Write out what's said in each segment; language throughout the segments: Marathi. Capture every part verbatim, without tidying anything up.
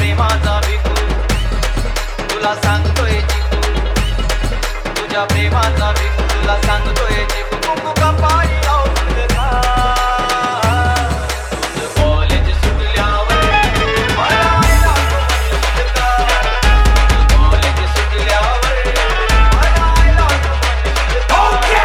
प्रेमाचा भिकू तुला सांगतोय चिकू तुझ्या प्रेमाचा भिकू तुला सांगतोय चिकू कुंकू का पाणी औषध खा तुझं कॉलेज सुटल्यावर मला आईला म्हणशील का तुझं कॉलेज सुटल्यावर मला आईला म्हणशील का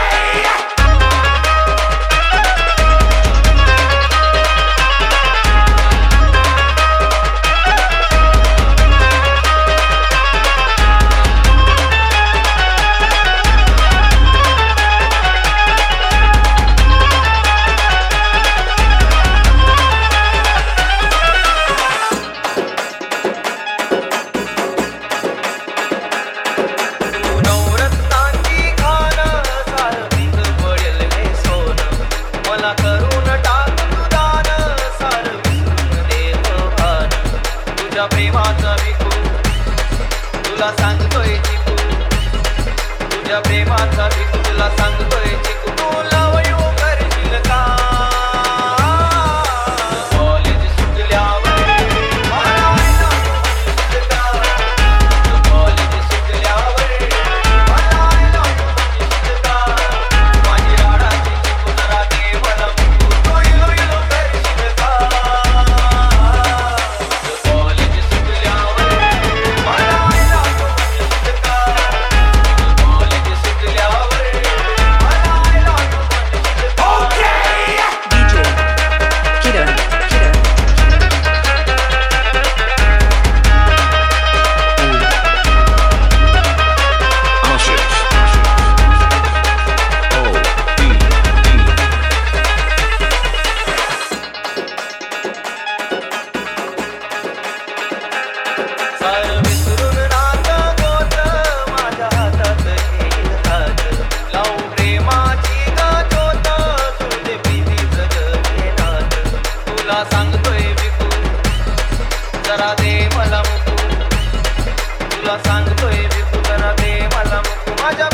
मला करून टाक तू दान सार विसरून देतो भान तुझ्या प्रेमाचा भिकू तुला सांगतोय चिकू तुझ्या प्रेमाचा भिकू तुला सांगतोय चिकू तू लव यू करशील का कॉलेज सुटल्यावर मला आईला म्हणशील का तुझं कॉलेज सुटल्यावर मला आईला म्हणशील का माझी राडाची चिकू जरा दे मला भिकू तू इलो इलो करशील का तुझं कॉलेज सुटल्यावर मला आईला म्हणशील का तुझं कॉलेज सुटल्यावर मला आईला म्हणशील का D J Kidder Kidder Ashes. O D D. सार विसरून नातं गोत माझ्या हातात घेईल हात लावू प्रेमाची गाजोत तुझे प्रीतीच जगे नात तुला सांगतोय भिकू जरा दे मला मुकू तुला सांगतोय भिकू जरा दे मला मुकू माझ्या